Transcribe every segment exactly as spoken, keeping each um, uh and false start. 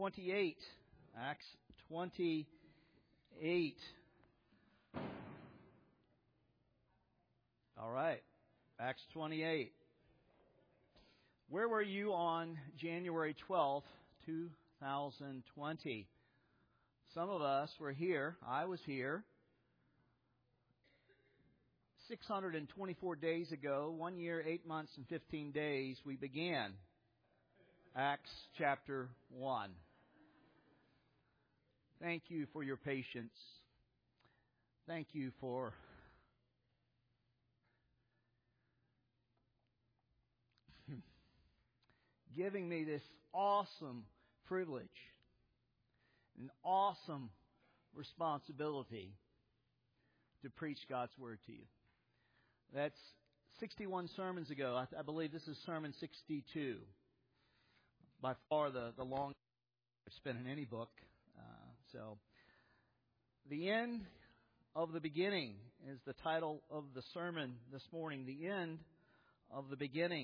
twenty-eight. Acts twenty-eight. All right. Acts twenty-eight. Where were you on January twelfth, two thousand twenty? Some of us were here. I was here. six hundred twenty-four days ago, one year, eight months, and fifteen days, we began Acts chapter one. Thank you for your patience. Thank you for giving me this awesome privilege, an awesome responsibility to preach God's Word to you. That's sixty-one sermons ago. I, I believe this is sermon sixty-two. By far the, the longest I've spent in any book. Uh, so, the end of the beginning is the title of the sermon this morning. The end of the beginning.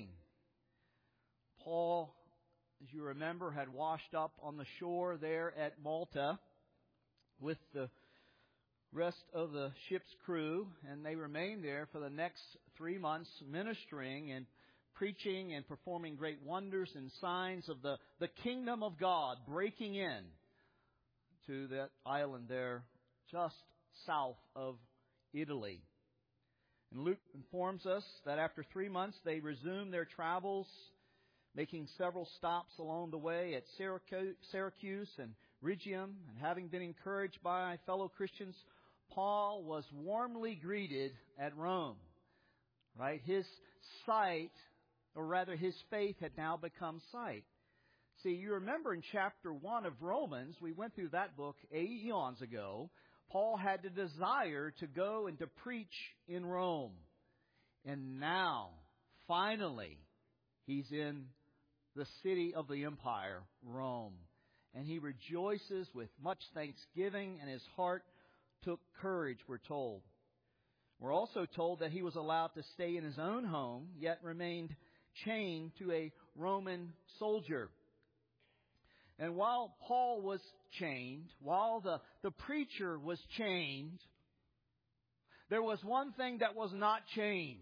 Paul, as you remember, had washed up on the shore there at Malta with the rest of the ship's crew, and they remained there for the next three months ministering and preaching and performing great wonders and signs of the, the kingdom of God breaking in to that island there just south of Italy. And Luke informs us that after three months they resumed their travels, making several stops along the way at Syracuse and Rhegium, and having been encouraged by fellow Christians, Paul was warmly greeted at Rome. Right? His sight, or rather his faith, had now become sight. See, you remember in chapter one of Romans, we went through that book eons ago, Paul had the desire to go and to preach in Rome. And now, finally, he's in the city of the empire, Rome. And he rejoices with much thanksgiving, and his heart took courage, we're told. We're also told that he was allowed to stay in his own home, yet remained chained to a Roman soldier. And while Paul was chained, while the, the preacher was chained, there was one thing that was not chained.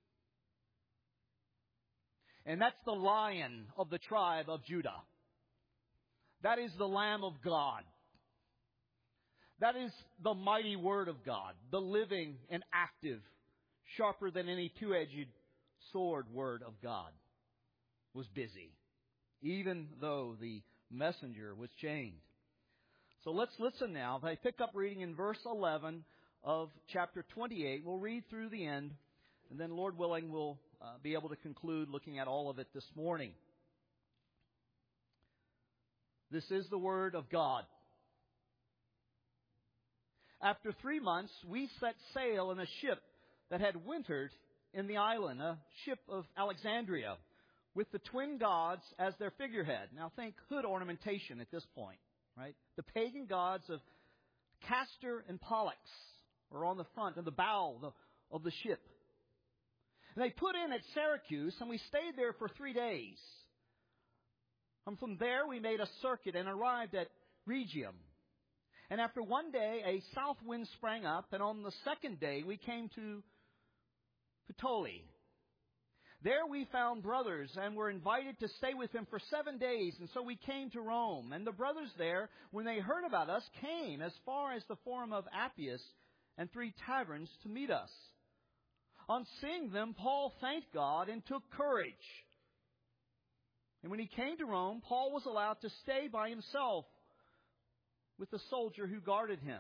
And that's the Lion of the tribe of Judah. That is the Lamb of God. That is the mighty Word of God, the living and active, sharper than any two-edged sword Word of God, was busy, even though the messenger was chained. So let's listen now. If I pick up reading in verse eleven of chapter twenty-eight, we'll read through the end, and then Lord willing, we'll uh, be able to conclude looking at all of it this morning. This is the Word of God. After three months, we set sail in a ship that had wintered in the island, a ship of Alexandria, with the twin gods as their figurehead. Now think hood ornamentation at this point, right? The pagan gods of Castor and Pollux were on the front and the bow of the ship. And they put in at Syracuse, and we stayed there for three days. And from there, we made a circuit and arrived at Rhegium. And after one day, a south wind sprang up, and on the second day, we came to Puteoli. There we found brothers and were invited to stay with them for seven days. And so we came to Rome. And the brothers there, when they heard about us, came as far as the Forum of Appius and three taverns to meet us. On seeing them, Paul thanked God and took courage. And when he came to Rome, Paul was allowed to stay by himself with the soldier who guarded him.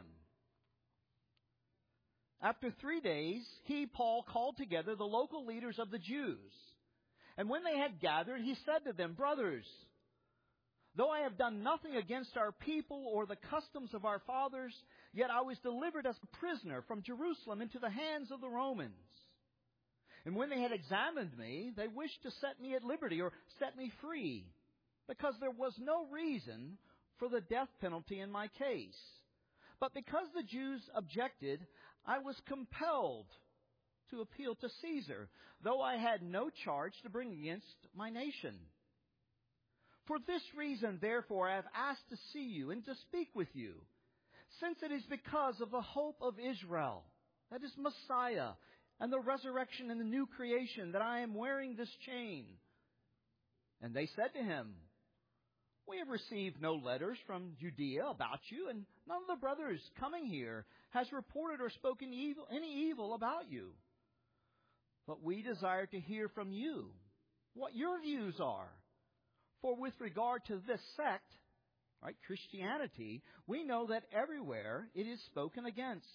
After three days, he, Paul, called together the local leaders of the Jews. And when they had gathered, he said to them, "Brothers, though I have done nothing against our people or the customs of our fathers, yet I was delivered as a prisoner from Jerusalem into the hands of the Romans. And when they had examined me, they wished to set me at liberty or set me free, because there was no reason for the death penalty in my case. But because the Jews objected, I was compelled to appeal to Caesar, though I had no charge to bring against my nation. For this reason, therefore, I have asked to see you and to speak with you, since it is because of the hope of Israel, that is Messiah, and the resurrection and the new creation, that I am wearing this chain. And they said to him, We have received no letters from Judea about you, and none of the brothers coming here has reported or spoken evil, any evil about you. But we desire to hear from you what your views are. For with regard to this sect, right, Christianity, we know that everywhere it is spoken against.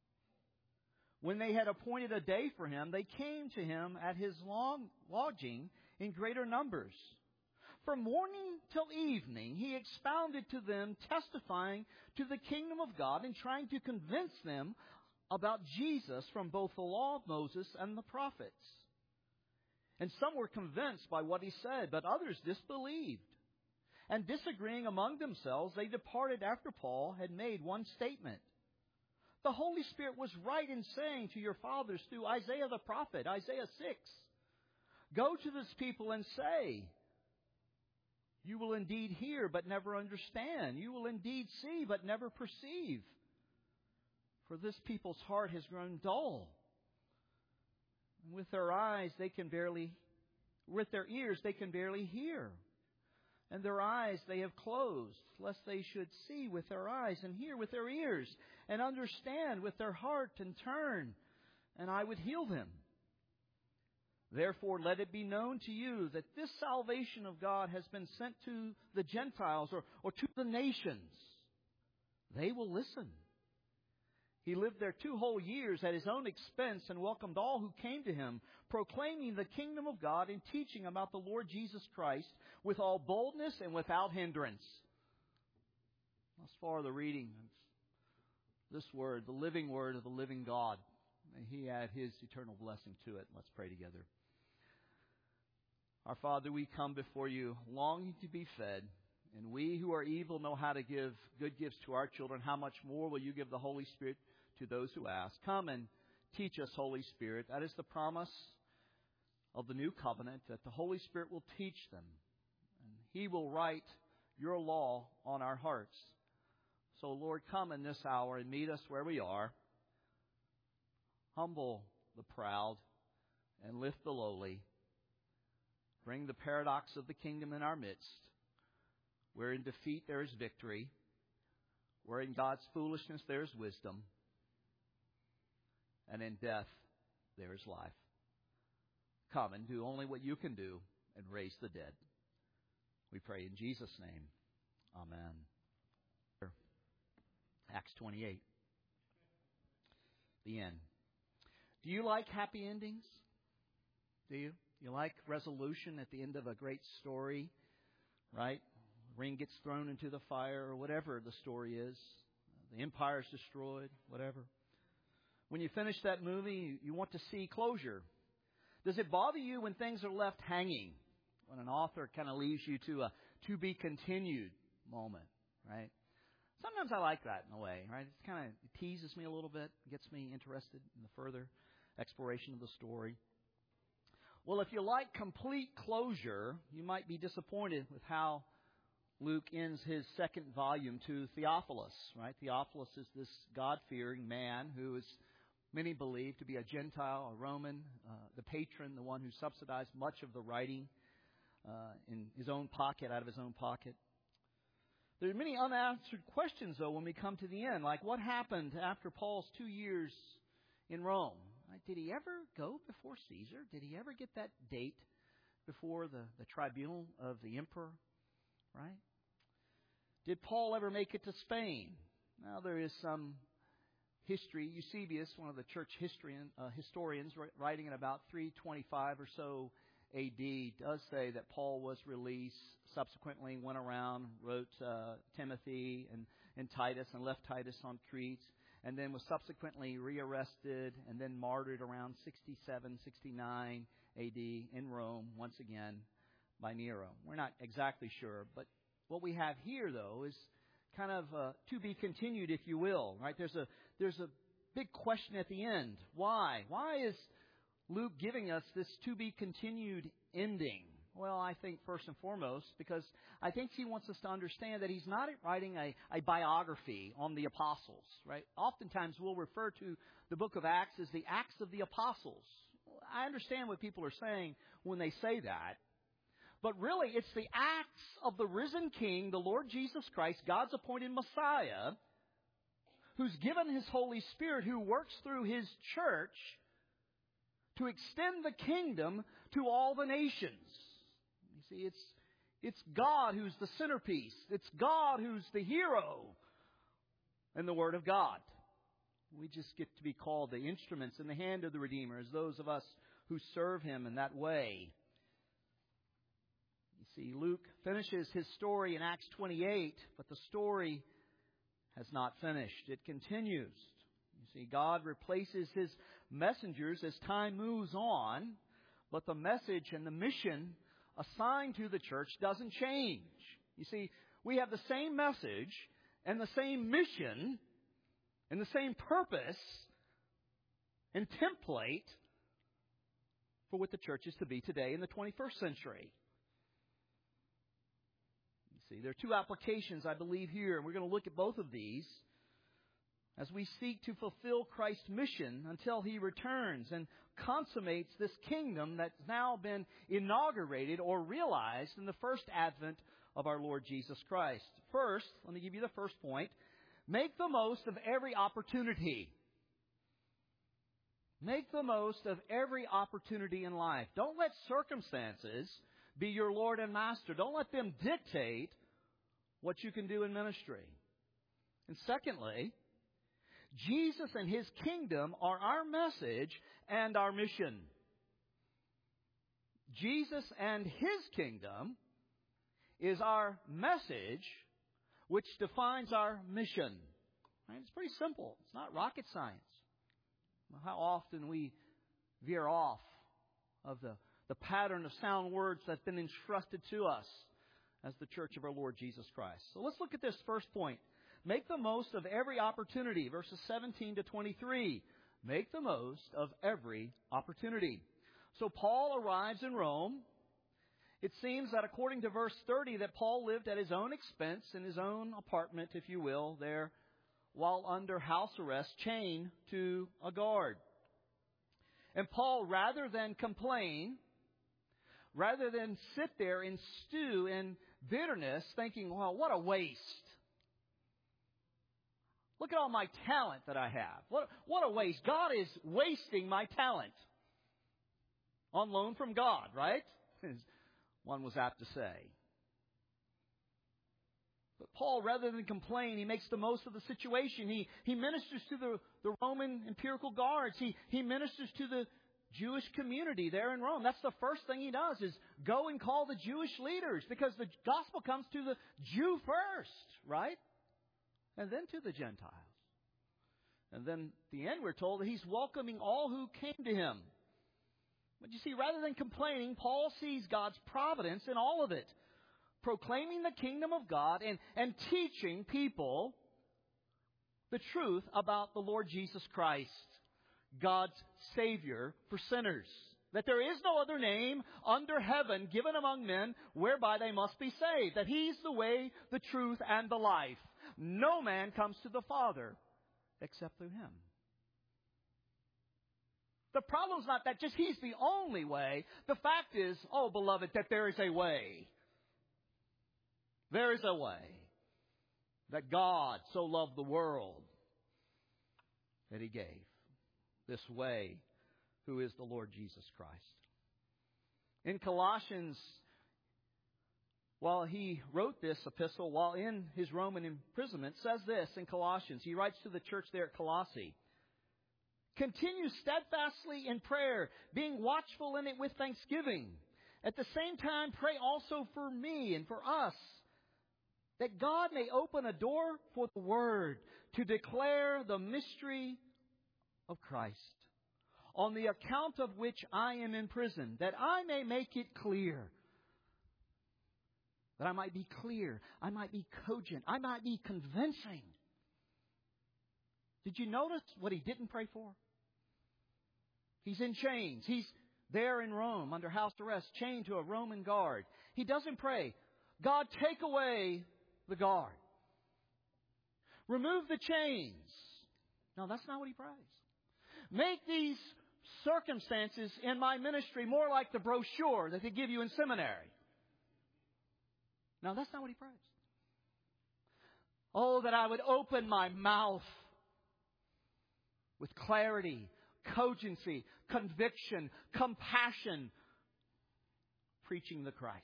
When they had appointed a day for him, they came to him at his long lodging in greater numbers. From morning till evening, he expounded to them, testifying to the kingdom of God and trying to convince them about Jesus from both the law of Moses and the prophets. And some were convinced by what he said, but others disbelieved. And disagreeing among themselves, they departed after Paul had made one statement. The Holy Spirit was right in saying to your fathers through Isaiah the prophet, Isaiah six, Go to this people and say, You will indeed hear, but never understand. You will indeed see, but never perceive. For this people's heart has grown dull. And with their eyes they can barely, with their ears they can barely hear. And their eyes they have closed, lest they should see with their eyes and hear with their ears and understand with their heart and turn, and I would heal them. Therefore, let it be known to you that this salvation of God has been sent to the Gentiles or, or to the nations. They will listen. He lived there two whole years at his own expense and welcomed all who came to him, proclaiming the kingdom of God and teaching about the Lord Jesus Christ with all boldness and without hindrance. Thus far the reading of this word, the living word of the living God. May He add His eternal blessing to it. Let's pray together. Our Father, we come before You longing to be fed. And we who are evil know how to give good gifts to our children. How much more will You give the Holy Spirit to those who ask? Come and teach us, Holy Spirit. That is the promise of the new covenant, that the Holy Spirit will teach them. And He will write Your law on our hearts. So, Lord, come in this hour and meet us where we are. Humble the proud and lift the lowly. Bring the paradox of the kingdom in our midst. Where in defeat there is victory. Where in God's foolishness there is wisdom. And in death there is life. Come and do only what You can do and raise the dead. We pray in Jesus' name. Amen. Acts twenty-eight. The end. Do you like happy endings? Do you? You like resolution at the end of a great story, right? Ring gets thrown into the fire or whatever the story is. The empire is destroyed, whatever. When you finish that movie, you want to see closure. Does it bother you when things are left hanging? When an author kind of leaves you to a to be continued moment, right? Sometimes I like that in a way, right? It kind of it teases me a little bit, gets me interested in the further exploration of the story. Well, if you like complete closure, you might be disappointed with how Luke ends his second volume to Theophilus, right? Theophilus is this God-fearing man who is, many believe, to be a Gentile, a Roman, uh, the patron, the one who subsidized much of the writing uh, in his own pocket, out of his own pocket. There are many unanswered questions, though, when we come to the end, like what happened after Paul's two years in Rome? Right? Did he ever go before Caesar? Did he ever get that date before the, the tribunal of the emperor? Right? Did Paul ever make it to Spain? Now, there is some history. Eusebius, one of the church historian, uh, historians, writing in about three twenty-five or so A D, does say that Paul was released, subsequently went around, wrote uh, Timothy and, and Titus, and left Titus on Crete, and then was subsequently rearrested and then martyred around sixty-seven, sixty-nine A D in Rome, once again, by Nero. We're not exactly sure, but what we have here, though, is kind of uh, to be continued, if you will. Right? There's a there's a big question at the end. Why? Why is Luke giving us this to be continued ending? Well, I think first and foremost, because I think he wants us to understand that he's not writing a, a biography on the apostles, right? Oftentimes we'll refer to the book of Acts as the Acts of the Apostles. I understand what people are saying when they say that. But really, it's the acts of the risen King, the Lord Jesus Christ, God's appointed Messiah, who's given His Holy Spirit, who works through His church to extend the kingdom to all the nations. You see, it's, it's God who's the centerpiece. It's God who's the hero in the Word of God. We just get to be called the instruments in the hand of the Redeemer, as those of us who serve Him in that way. You see, Luke finishes his story in Acts twenty-eight, but the story has not finished. It continues. You see, God replaces His messengers as time moves on, but the message and the mission assigned to the church doesn't change. You see, we have the same message and the same mission and the same purpose and template for what the church is to be today in the twenty-first century. You see, there are two applications, I believe, here, and we're going to look at both of these as we seek to fulfill Christ's mission until He returns and consummates this kingdom that's now been inaugurated or realized in the first advent of our Lord Jesus Christ. First, let me give you the first point. Make the most of every opportunity. Make the most of every opportunity in life. Don't let circumstances be your Lord and Master. Don't let them dictate what you can do in ministry. And secondly, Jesus and His kingdom are our message and our mission. Jesus and His kingdom is our message, which defines our mission. Right? It's pretty simple. It's not rocket science. How often we veer off of the, the pattern of sound words that's been entrusted to us as the church of our Lord Jesus Christ. So let's look at this first point. Make the most of every opportunity. Verses seventeen to twenty-three. Make the most of every opportunity. So Paul arrives in Rome. It seems that according to verse thirty that Paul lived at his own expense in his own apartment, if you will, there while under house arrest, chained to a guard. And Paul, rather than complain, rather than sit there and stew in bitterness, thinking, well, what a waste. Look at all my talent that I have. What, what a waste. God is wasting my talent. On loan from God, right? As one was apt to say. But Paul, rather than complain, he makes the most of the situation. He, he ministers to the, the Roman imperial guards. He, he ministers to the Jewish community there in Rome. That's the first thing he does, is go and call the Jewish leaders, because the gospel comes to the Jew first, right? And then to the Gentiles. And then at the end we're told that he's welcoming all who came to him. But you see, rather than complaining, Paul sees God's providence in all of it. Proclaiming the kingdom of God and, and teaching people the truth about the Lord Jesus Christ, God's Savior for sinners. That there is no other name under heaven given among men whereby they must be saved. That He's the way, the truth, and the life. No man comes to the Father except through Him. The problem's not that just He's the only way. The fact is, oh beloved, that there is a way. There is a way. That God so loved the world that He gave this way, who is the Lord Jesus Christ. In Colossians, while he wrote this epistle, while in his Roman imprisonment, says this in Colossians. He writes to the church there at Colossae. Continue steadfastly in prayer, being watchful in it with thanksgiving. At the same time, pray also for me and for us, that God may open a door for the Word to declare the mystery of Christ, on the account of which I am in prison, that I may make it clear. That I might be clear. I might be cogent. I might be convincing. Did you notice what he didn't pray for? He's in chains. He's there in Rome under house arrest, chained to a Roman guard. He doesn't pray, God, take away the guard. Remove the chains. No, that's not what he prays. Make these circumstances in my ministry more like the brochure that they give you in seminary. No, that's not what he prays. Oh, that I would open my mouth with clarity, cogency, conviction, compassion, preaching the Christ.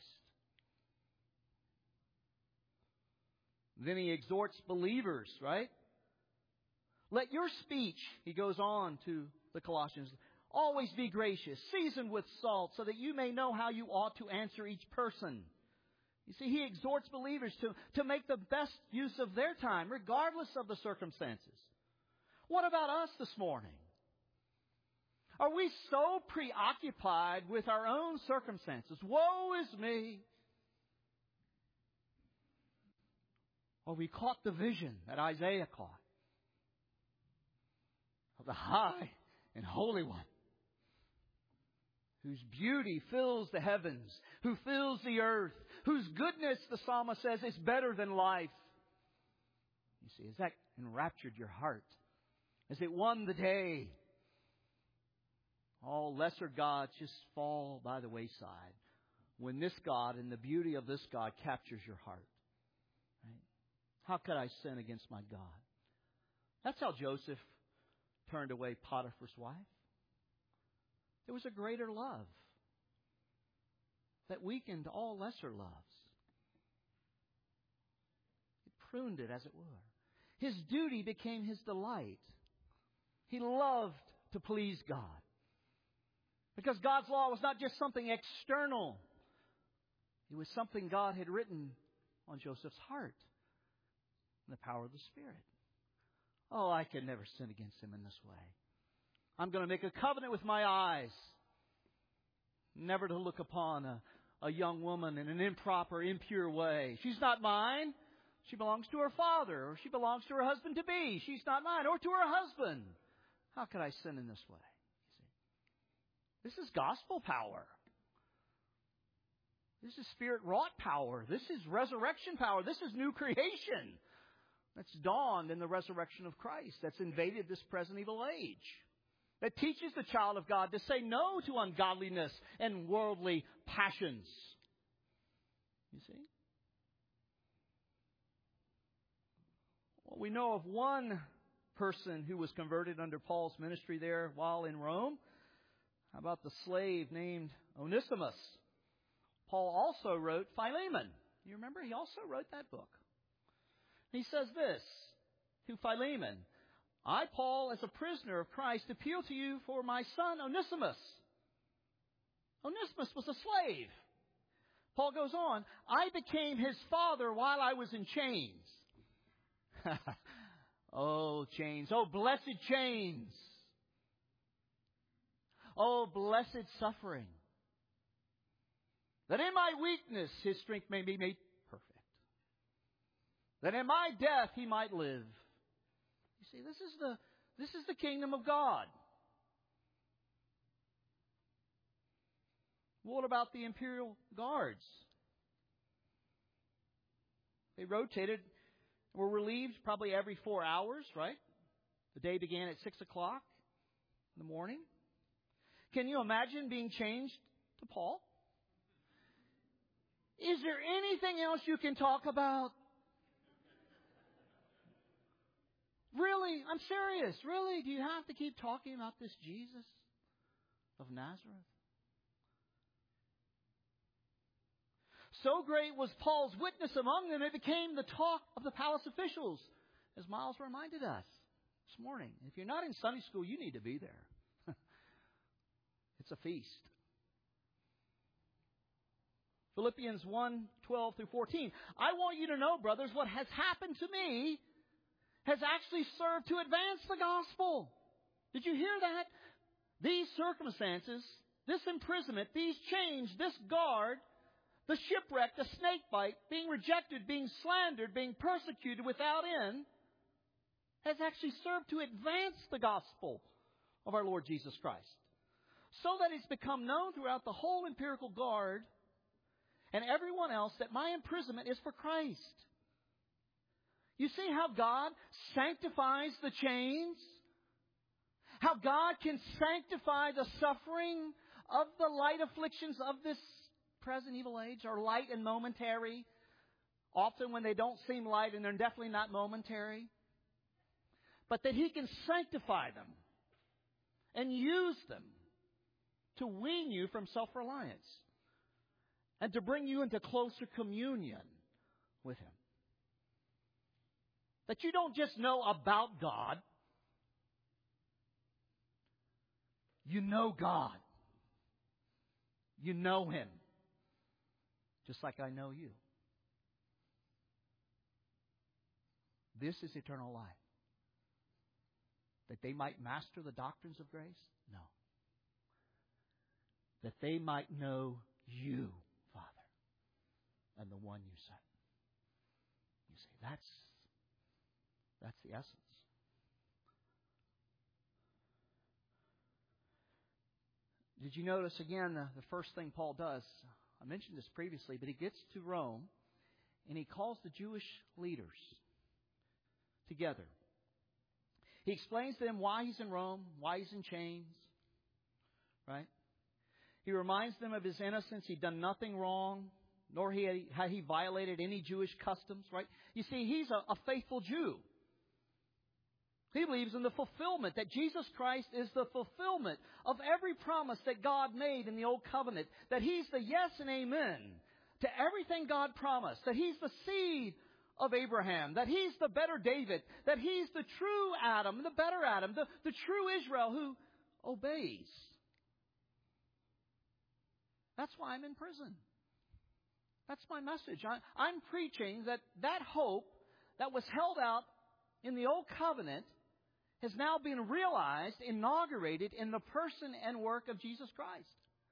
Then he exhorts believers, right? Let your speech, he goes on to the Colossians, always be gracious, seasoned with salt, so that you may know how you ought to answer each person. You see, he exhorts believers to, to make the best use of their time, regardless of the circumstances. What about us this morning? Are we so preoccupied with our own circumstances? Woe is me. Or we caught the vision that Isaiah caught of the high and holy one, whose beauty fills the heavens, who fills the earth, whose goodness, the psalmist says, is better than life. You see, has that enraptured your heart? Has it won the day? All lesser gods just fall by the wayside when this God and the beauty of this God captures your heart. Right? How could I sin against my God? That's how Joseph turned away Potiphar's wife. There was a greater love that weakened all lesser loves. It pruned it, as it were. His duty became his delight. He loved to please God. Because God's law was not just something external. It was something God had written on Joseph's heart in the power of the Spirit. Oh, I can never sin against him in this way. I'm going to make a covenant with my eyes never to look upon a, a young woman in an improper, impure way. She's not mine. She belongs to her father, or she belongs to her husband-to-be. She's not mine, or to her husband. How could I sin in this way? You see, this is gospel power. This is Spirit-wrought power. This is resurrection power. This is new creation that's dawned in the resurrection of Christ, that's invaded this present evil age, that teaches the child of God to say no to ungodliness and worldly passions. You see? Well, we know of one person who was converted under Paul's ministry there while in Rome. How about the slave named Onesimus? Paul also wrote Philemon. You remember? He also wrote that book. He says this to Philemon, I, Paul, as a prisoner of Christ, appeal to you for my son Onesimus. Onesimus was a slave. Paul goes on, I became his father while I was in chains. Oh, chains. Oh, blessed chains. Oh, blessed suffering. That in my weakness his strength may be made perfect. That in my death he might live. You see, this is the this is the kingdom of God. What about the imperial guards? They rotated, were relieved probably every four hours, right? The day began at six o'clock in the morning. Can you imagine being changed to Paul? Is there anything else you can talk about? Really? I'm serious. Really? Do you have to keep talking about this Jesus of Nazareth? So great was Paul's witness among them, it became the talk of the palace officials, as Miles reminded us this morning. If you're not in Sunday school, you need to be there. It's a feast. Philippians one, twelve through fourteen. I want you to know, brothers, what has happened to me has actually served to advance the gospel. Did you hear that? These circumstances, this imprisonment, these chains, this guard, the shipwreck, the snake bite, being rejected, being slandered, being persecuted without end, has actually served to advance the gospel of our Lord Jesus Christ. so that it's become known throughout the whole Imperial Guard and everyone else that my imprisonment is for Christ. You see how God sanctifies the chains? How God can sanctify the suffering of the light afflictions of this present evil age, are light and momentary, often when they don't seem light, and they're definitely not momentary. But that He can sanctify them and use them to wean you from self-reliance and to bring you into closer communion with Him. That you don't just know about God, you know God. You know Him, just like I know you. This is eternal life. That they might master the doctrines of grace? No. That they might know you, Father, and the one you sent. You say, that's, that's the essence. Did you notice again the, the first thing Paul does? I mentioned this previously, but he gets to Rome and he calls the Jewish leaders together. He explains to them why he's in Rome, why he's in chains, right? He reminds them of his innocence. He'd done nothing wrong, nor he had, had he violated any Jewish customs, right? You see, he's a, a faithful Jew. He believes in the fulfillment, that Jesus Christ is the fulfillment of every promise that God made in the Old Covenant, that He's the yes and amen to everything God promised, that He's the seed of Abraham, that He's the better David, that He's the true Adam, the better Adam, the, the true Israel who obeys. That's why I'm in prison. That's my message. I, I'm preaching that that hope that was held out in the Old Covenant has now been realized, inaugurated in the person and work of Jesus Christ.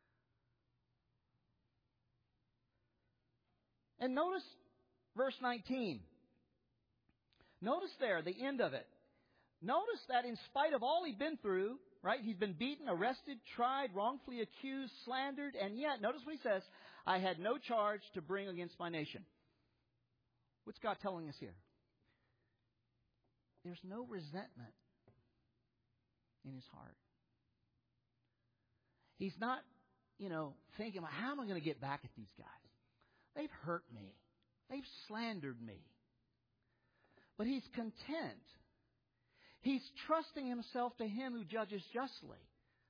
And notice verse nineteen. Notice there, the end of it. Notice that in spite of all he'd been through, right? He's been beaten, arrested, tried, wrongfully accused, slandered, and yet, notice what he says, I had no charge to bring against my nation. What's God telling us here? There's no resentment in his heart. He's not, you know, thinking, how am I going to get back at these guys? They've hurt me. They've slandered me. But he's content. He's trusting himself to Him who judges justly.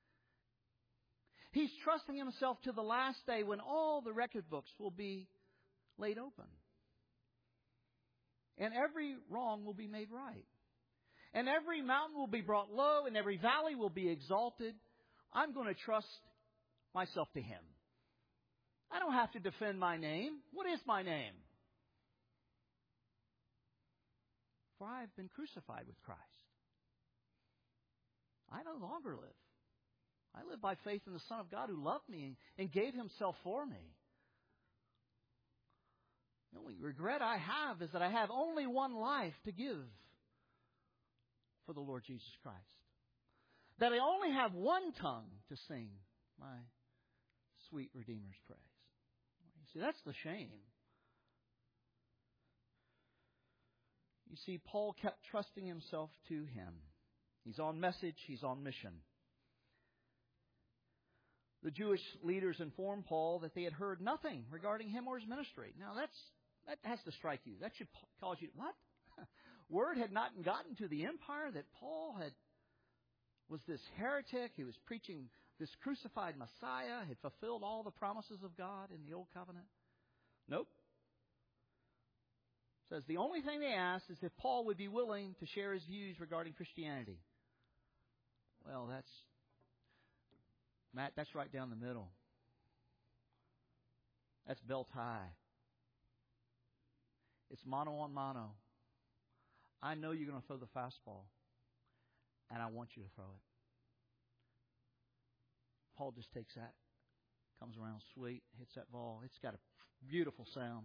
He's trusting himself to the last day when all the record books will be laid open. And every wrong will be made right. And every mountain will be brought low, and every valley will be exalted. I'm going to trust myself to Him. I don't have to defend my name. What is my name? For I have been crucified with Christ. I no longer live. I live by faith in the Son of God who loved me and gave Himself for me. The only regret I have is that I have only one life to give for the Lord Jesus Christ. That I only have one tongue to sing my sweet Redeemer's praise. You see, that's the shame. You see, Paul kept trusting himself to Him. He's on message, he's on mission. The Jewish leaders informed Paul that they had heard nothing regarding him or his ministry. Now, that's that has to strike you. That should cause you, what? Word had not gotten to the empire that Paul had was this heretic. He was preaching this crucified Messiah, had fulfilled all the promises of God in the Old Covenant. Nope. It says the only thing they asked is if Paul would be willing to share his views regarding Christianity. Well, that's, Matt, that's right down the middle. That's belt high. It's mano on mano. I know you're going to throw the fastball, and I want you to throw it. Paul just takes that, comes around sweet, hits that ball. It's got a beautiful sound.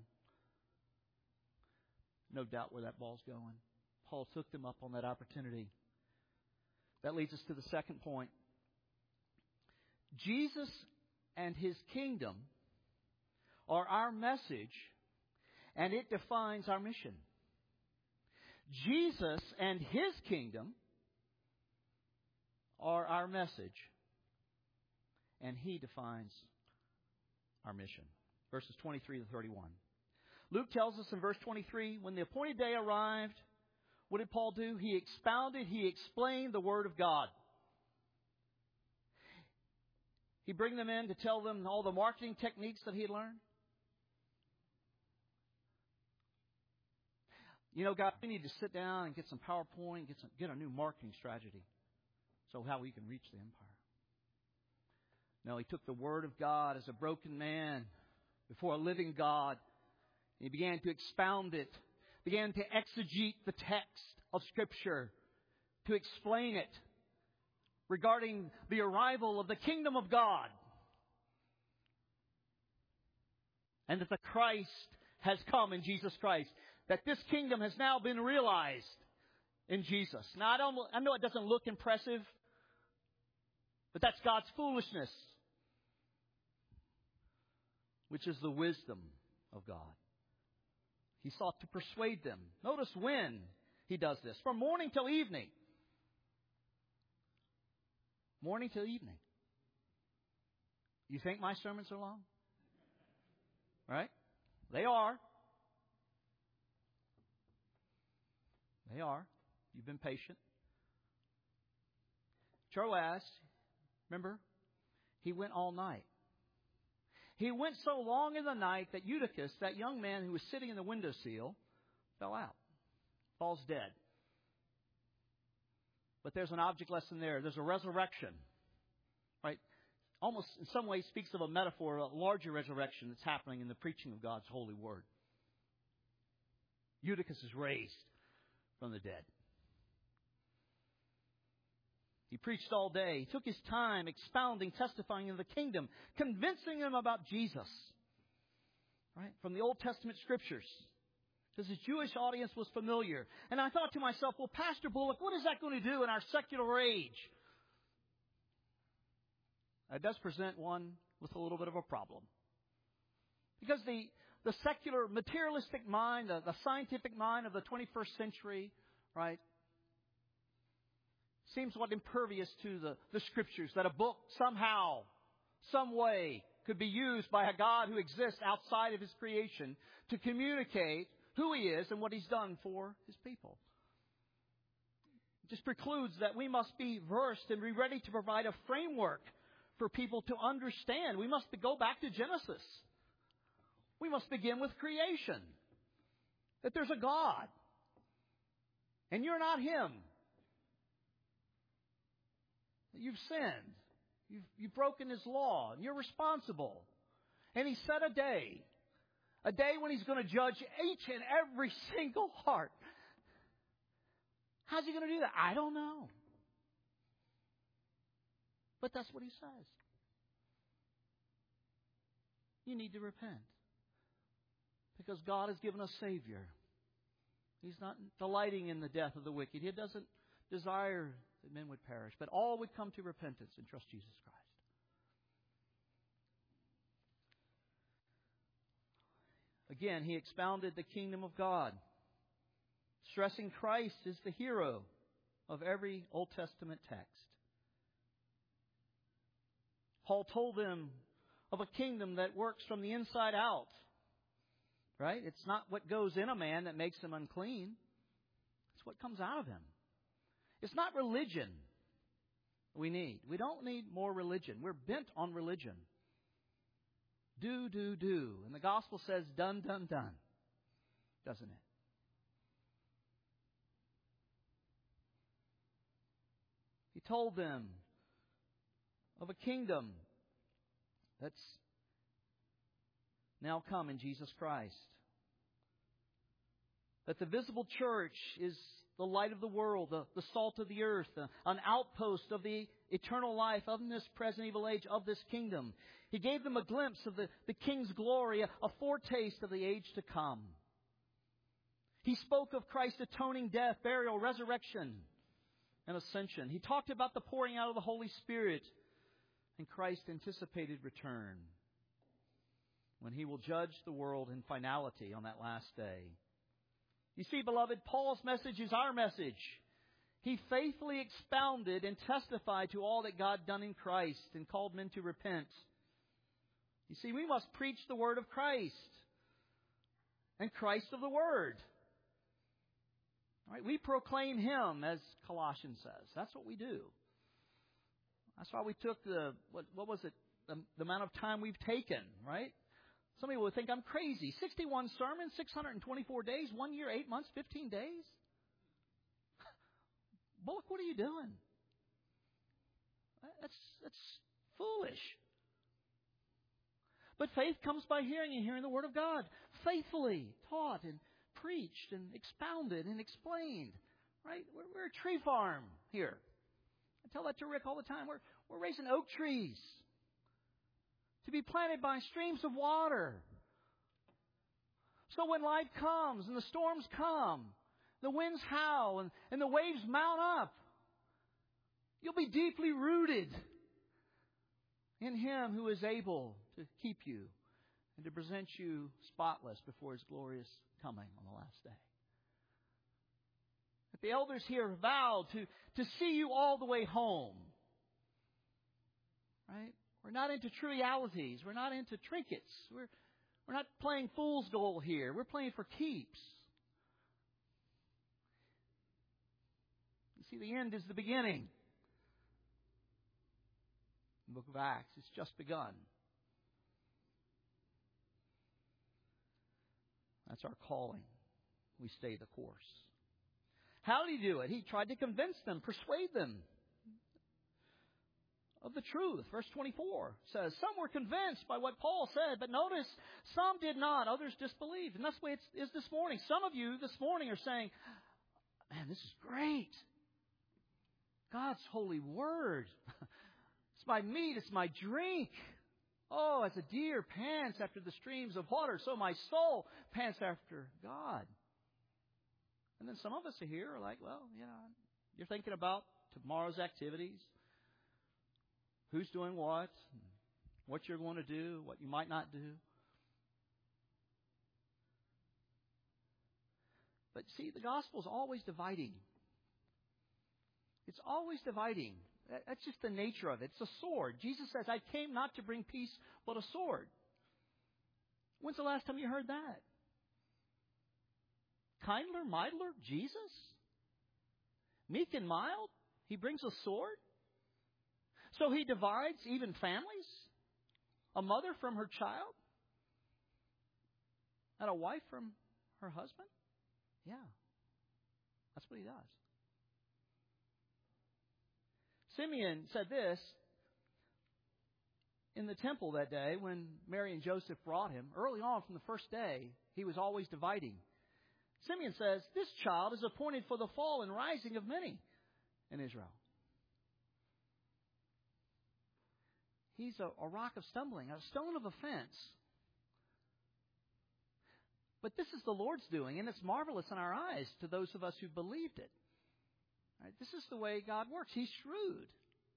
No doubt where that ball's going. Paul took them up on that opportunity. That leads us to the second point. Jesus and His kingdom are our message, and it defines our mission. Jesus and His kingdom are our message, and He defines our mission. Verses twenty-three to thirty-one. Luke tells us in verse twenty-three, when the appointed day arrived, what did Paul do? He expounded, he explained the Word of God. He'd bring them in to tell them all the marketing techniques that he had learned. You know, God, we need to sit down and get some PowerPoint, get some, get a new marketing strategy, so how we can reach the empire. No, he took the Word of God as a broken man before a living God. He began to expound it, began to exegete the text of Scripture, to explain it regarding the arrival of the kingdom of God. And that the Christ has come in Jesus Christ. That this kingdom has now been realized in Jesus. Now, I don't, I know it doesn't look impressive, but that's God's foolishness, which is the wisdom of God. He sought to persuade them. Notice when He does this. From morning till evening. Morning till evening. You think my sermons are long? Right? They are. They are. You've been patient. Troas, remember, he went all night. He went so long in the night that Eutychus, that young man who was sitting in the windowsill, fell out. Falls dead. But there's an object lesson there. There's a resurrection. Right? Almost in some ways speaks of a metaphor, a larger resurrection that's happening in the preaching of God's holy word. Eutychus is raised from the dead. He preached all day. He took his time expounding, testifying in the kingdom, convincing them about Jesus. Right? From the Old Testament Scriptures. Because his Jewish audience was familiar. And I thought to myself, well, Pastor Bullock, what is that going to do in our secular age? It does present one with a little bit of a problem. Because the, the secular, materialistic mind, the, the scientific mind of the twenty-first century, right, seems what impervious to the, the Scriptures, that a book somehow, some way, could be used by a God who exists outside of His creation to communicate who He is and what He's done for His people. It just precludes that we must be versed and be ready to provide a framework for people to understand. We must go back to Genesis. We must begin with creation. That there's a God. And you're not Him. You've sinned. You've, you've broken His law. And you're responsible. And He set a day. A day when He's going to judge each and every single heart. How's He going to do that? I don't know. But that's what He says. You need to repent. Because God has given us Savior. He's not delighting in the death of the wicked. He doesn't desire that men would perish, but all would come to repentance and trust Jesus Christ. Again, he expounded the kingdom of God, stressing Christ is the hero of every Old Testament text. Paul told them of a kingdom that works from the inside out. Right? It's not what goes in a man that makes him unclean. It's what comes out of him. It's not religion we need. We don't need more religion. We're bent on religion. Do, do, do. And the gospel says done, done, done. Doesn't it? He told them of a kingdom that's now come in Jesus Christ. That the visible church is the light of the world, the, the salt of the earth, the, an outpost of the eternal life of this present evil age, of this kingdom. He gave them a glimpse of the, the King's glory, a, a foretaste of the age to come. He spoke of Christ's atoning death, burial, resurrection, and ascension. He talked about the pouring out of the Holy Spirit and Christ's anticipated return, when He will judge the world in finality on that last day. You see, beloved, Paul's message is our message. He faithfully expounded and testified to all that God done in Christ and called men to repent. You see, we must preach the Word of Christ and Christ of the Word. All right, we proclaim Him, as Colossians says. That's what we do. That's why we took the, what, what was it, the, the amount of time we've taken, right? Some people would think I'm crazy. sixty-one sermons, six hundred twenty-four days, one year, eight months, fifteen days? Bullock, what are you doing? That's, that's foolish. But faith comes by hearing and hearing the Word of God. Faithfully taught and preached and expounded and explained. Right? We're, we're a tree farm here. I tell that to Rick all the time. We're, we're raising oak trees to be planted by streams of water. So when life comes and the storms come, the winds howl and, and the waves mount up, you'll be deeply rooted in Him who is able to keep you and to present you spotless before His glorious coming on the last day. But the elders here vowed to, to see you all the way home. Right? We're not into trivialities. We're not into trinkets. We're, we're not playing fool's goal here. We're playing for keeps. You see, the end is the beginning. The book of Acts, it's just begun. That's our calling. We stay the course. How did He do it? He tried to convince them, persuade them of the truth. Verse twenty-four says, some were convinced by what Paul said, but notice, some did not, others disbelieved. And that's the way it is this morning. Some of you this morning are saying, man, this is great. God's holy word. It's my meat, it's my drink. Oh, as a deer pants after the streams of water, so my soul pants after God. And then some of us are here are like, well, you know, you're thinking about tomorrow's activities, who's doing what, what you're going to do, what you might not do. But see, the gospel is always dividing. It's always dividing. That's just the nature of it. It's a sword. Jesus says, I came not to bring peace, but a sword. When's the last time you heard that? Kindler, mildler, Jesus? Meek and mild? He brings a sword? So He divides even families? A mother from her child? And a wife from her husband? Yeah. That's what He does. Simeon said this in the temple that day when Mary and Joseph brought Him. Early on from the first day, He was always dividing. Simeon says, this child is appointed for the fall and rising of many in Israel. He's a, a rock of stumbling, a stone of offense. But this is the Lord's doing, and it's marvelous in our eyes to those of us who believed it. Right, this is the way God works. He's shrewd.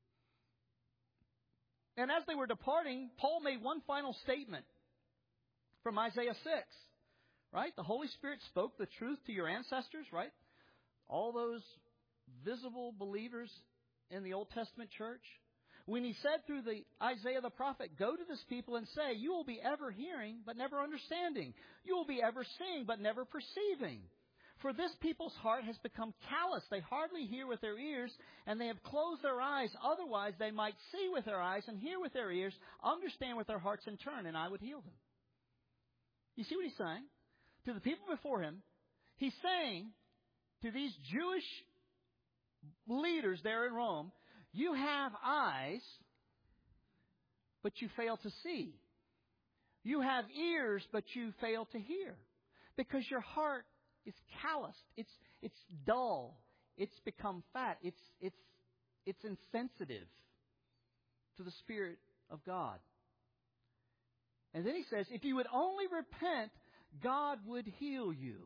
And as they were departing, Paul made one final statement from Isaiah six. Right? The Holy Spirit spoke the truth to your ancestors, right? All those visible believers in the Old Testament church. When He said through the Isaiah the prophet, go to this people and say, you will be ever hearing, but never understanding. You will be ever seeing, but never perceiving. For this people's heart has become callous. They hardly hear with their ears, and they have closed their eyes. Otherwise, they might see with their eyes and hear with their ears, understand with their hearts and turn, and I would heal them. You see what He's saying? To the people before Him, He's saying to these Jewish leaders there in Rome, you have eyes, but you fail to see. You have ears, but you fail to hear. Because your heart is calloused. It's it's dull. It's become fat. It's it's it's insensitive to the Spirit of God. And then He says, if you would only repent, God would heal you.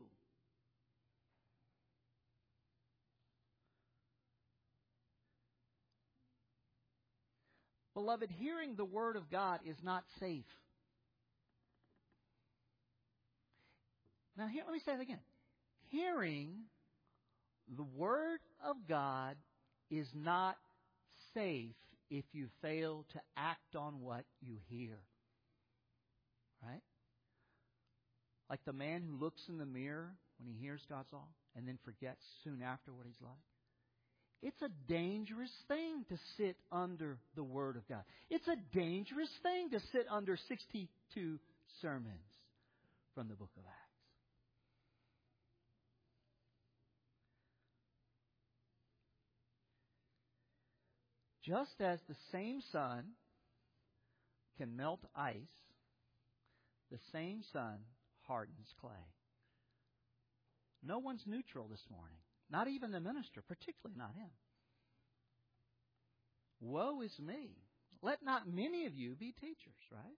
Beloved, hearing the Word of God is not safe. Now, here, let me say it again. Hearing the Word of God is not safe if you fail to act on what you hear. Right? Like the man who looks in the mirror when he hears God's law and then forgets soon after what he's like. It's a dangerous thing to sit under the Word of God. It's a dangerous thing to sit under sixty-two sermons from the book of Acts. Just as the same sun can melt ice, the same sun hardens clay. No one's neutral this morning. Not even the minister, particularly not him. Woe is me. Let not many of you be teachers, right?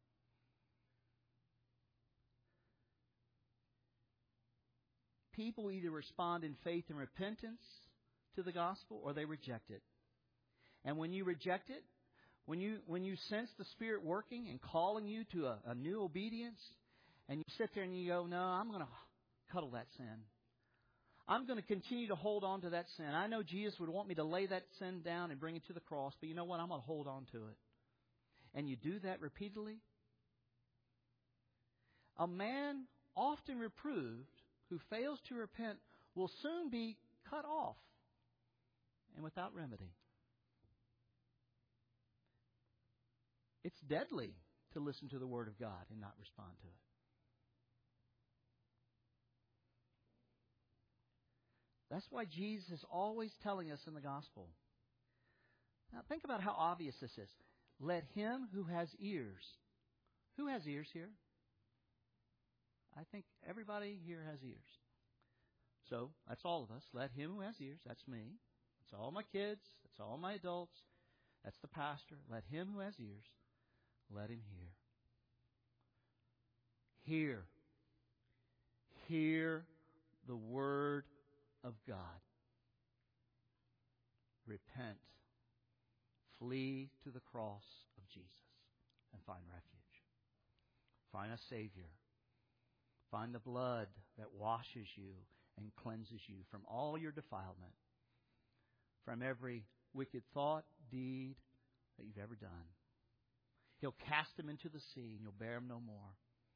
People either respond in faith and repentance to the gospel or they reject it. And when you reject it, when you when you sense the Spirit working and calling you to a, a new obedience, and you sit there and you go, no, I'm going to cuddle that sin. I'm going to continue to hold on to that sin. I know Jesus would want me to lay that sin down and bring it to the cross, but you know what? I'm going to hold on to it. And you do that repeatedly. A man often reproved who fails to repent will soon be cut off and without remedy. It's deadly to listen to the Word of God and not respond to it. That's why Jesus is always telling us in the gospel. Now think about how obvious this is. Let him who has ears. Who has ears here? I think everybody here has ears. So that's all of us. Let him who has ears. That's me. That's all my kids. That's all my adults. That's the pastor. Let him who has ears. Let him hear. Hear. Hear the word of God. Repent. Flee to the cross of Jesus and find refuge. Find a Savior. Find the blood that washes you and cleanses you from all your defilement, from every wicked thought, deed that you've ever done. He'll cast them into the sea and you'll bear them no more.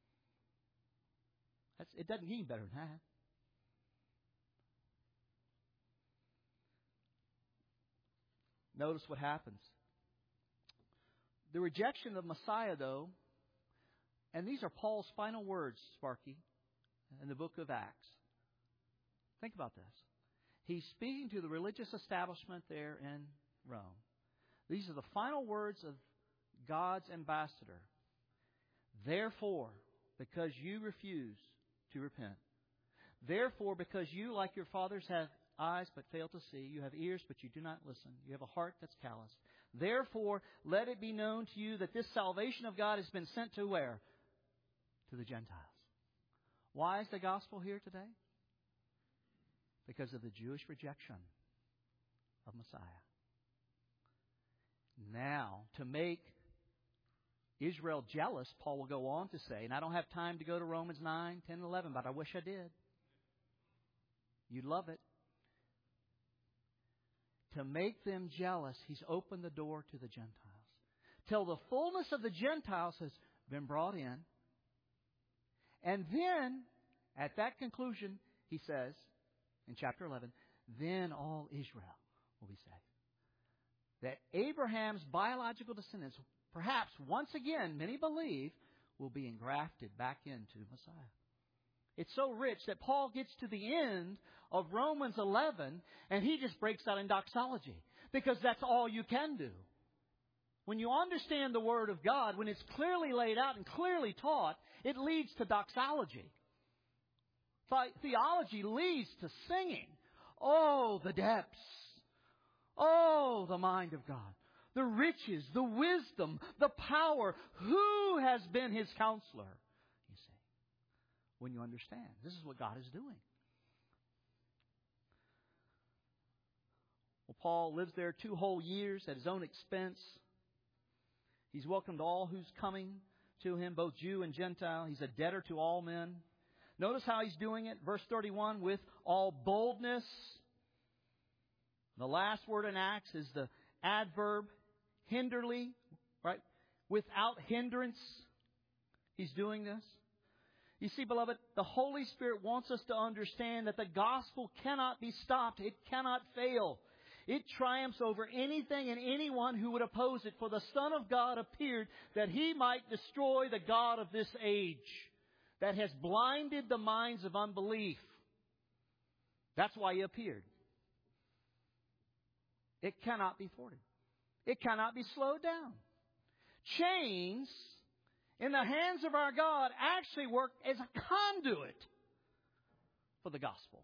That's, it doesn't get any better than that. Notice what happens. The rejection of Messiah, though, and these are Paul's final words, Sparky, in the book of Acts. Think about this. He's speaking to the religious establishment there in Rome. These are the final words of God's ambassador. Therefore, because you refuse to repent, therefore, because you, like your fathers, have eyes but fail to see, you have ears but you do not listen, you have a heart that's callous. Therefore, let it be known to you that this salvation of God has been sent to where? To the Gentiles. Why is the gospel here today? Because of the Jewish rejection of Messiah. Now, to make Israel jealous, Paul will go on to say, and I don't have time to go to Romans nine, ten, and eleven, but I wish I did. You'd love it. To make them jealous, he's opened the door to the Gentiles. Till the fullness of the Gentiles has been brought in. And then, at that conclusion, he says, in chapter eleven, then all Israel will be saved. That Abraham's biological descendants, perhaps once again, many believe, will be engrafted back into Messiah. It's so rich that Paul gets to the end of Romans eleven and he just breaks out in doxology. Because that's all you can do. When you understand the Word of God, when it's clearly laid out and clearly taught, it leads to doxology. Theology leads to singing. Oh, the depths. Oh, the mind of God. The riches, the wisdom, the power. Who has been His counselor? You see, when you understand. This is what God is doing. Well, Paul lives there two whole years at his own expense. He's welcomed all who's coming to Him, both Jew and Gentile. He's a debtor to all men. Notice how He's doing it. Verse thirty-one, with all boldness. The last word in Acts is the adverb hinderly, right? Without hindrance, He's doing this. You see, beloved, the Holy Spirit wants us to understand that the gospel cannot be stopped. It cannot fail. It triumphs over anything and anyone who would oppose it. For the Son of God appeared that He might destroy the god of this age that has blinded the minds of unbelief. That's why He appeared. It cannot be thwarted. It cannot be slowed down. Chains in the hands of our God actually work as a conduit for the gospel.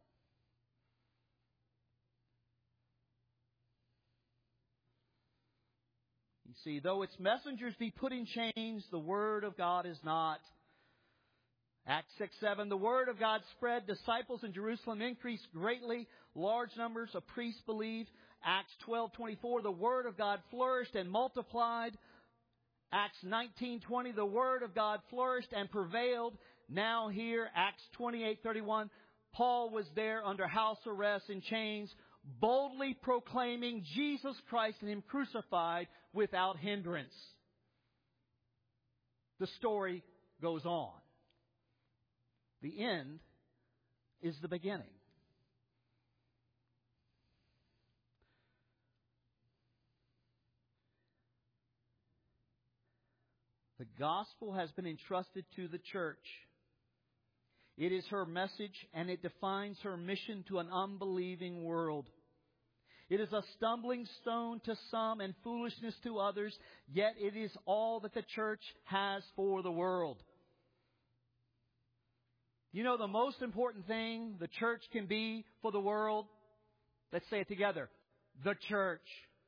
You see, though its messengers be put in chains, the Word of God is not. Acts six seven, the Word of God spread, disciples in Jerusalem increased greatly, large numbers of priests believed. Acts twelve twenty-four, the Word of God flourished and multiplied. Acts nineteen twenty, the Word of God flourished and prevailed. Now here, Acts twenty-eight thirty-one, Paul was there under house arrest in chains, boldly proclaiming Jesus Christ and Him crucified without hindrance. The story goes on. The end is the beginning. The gospel has been entrusted to the church. It is her message, and it defines her mission to an unbelieving world. It is a stumbling stone to some and foolishness to others, yet it is all that the church has for the world. You know the most important thing the church can be for the world? Let's say it together. The church.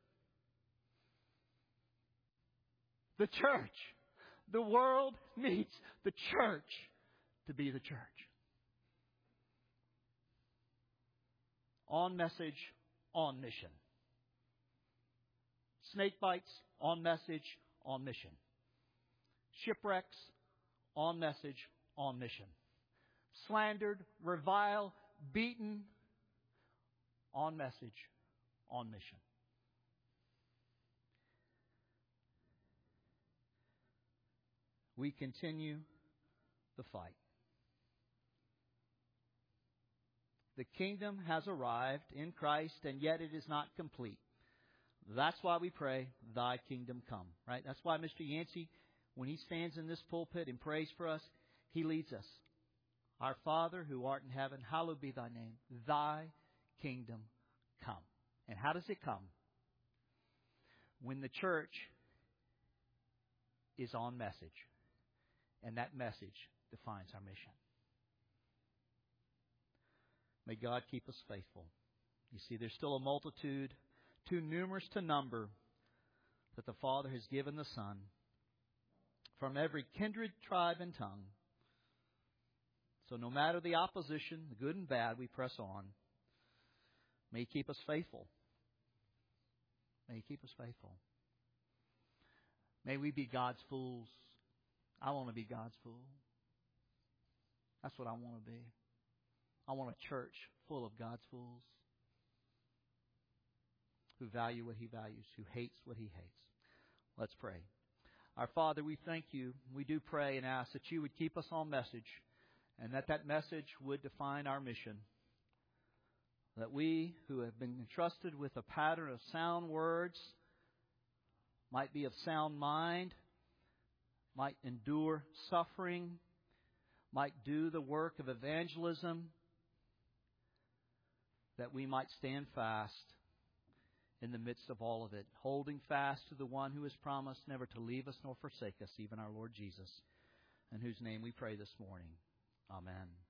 The church. The world needs the church to be the church. On message, on mission. Snake bites, on message, on mission. Shipwrecks, on message, on mission. Slandered, reviled, beaten, on message, on mission. We continue the fight. The kingdom has arrived in Christ, and yet it is not complete. That's why we pray, Thy kingdom come. Right? That's why Mister Yancey, when he stands in this pulpit and prays for us, he leads us. Our Father who art in heaven, hallowed be Thy name. Thy kingdom come. And how does it come? When the church is on message. And that message defines our mission. May God keep us faithful. You see, there's still a multitude, too numerous to number, that the Father has given the Son from every kindred, tribe, and tongue. So no matter the opposition, the good and bad, we press on. May He keep us faithful. May He keep us faithful. May we be God's fools. I want to be God's fool. That's what I want to be. I want a church full of God's fools who value what He values, who hates what He hates. Let's pray. Our Father, we thank You. We do pray and ask that You would keep us on message and that that message would define our mission. That we who have been entrusted with a pattern of sound words might be of sound mind, might endure suffering, might do the work of evangelism, that we might stand fast in the midst of all of it, holding fast to the one who has promised never to leave us nor forsake us, even our Lord Jesus, in whose name we pray this morning. Amen.